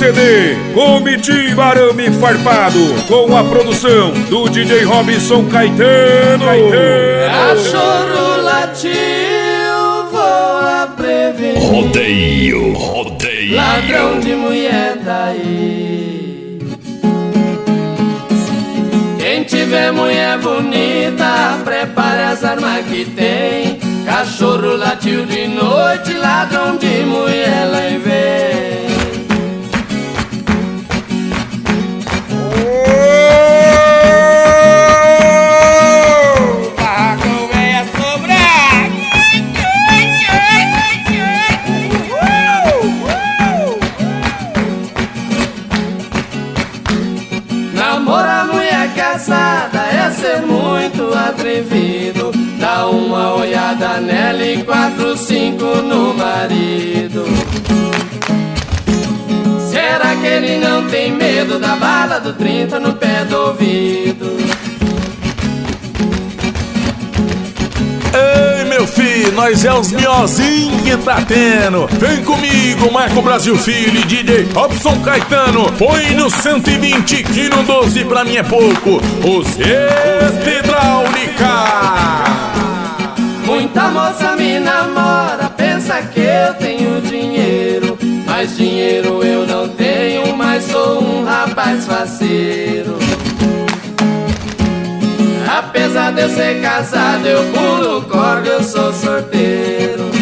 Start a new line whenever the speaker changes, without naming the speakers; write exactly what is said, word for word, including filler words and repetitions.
C D Comitiva Arame Farpado, com a produção do D J Robson Caetano. Caetano.
Cachorro latiu, voa prevenir.
Rodeio, rodeio.
Ladrão de mulher daí. Quem tiver mulher bonita, prepare as armas que tem. Cachorro latiu de noite, ladrão de mulher lá vem. Namorar mulher casada é ser muito atrevido. Dá uma olhada nela e quatro, cinco no marido. Será que ele não tem medo da bala do trinta no pé do ouvido?
Ei, meu filho, nós é os miozinhos que tá tendo. Vem comigo, Marco Brasil Filho e D J Robson Caetano. Põe no cento e vinte que no doze pra mim é pouco. Os hidráulica.
Muita moça me namora, pensa que eu tenho dinheiro. Mas dinheiro eu não tenho, mas sou um rapaz faceiro. Apesar de eu ser casado, eu pulo corda, eu sou sorteiro.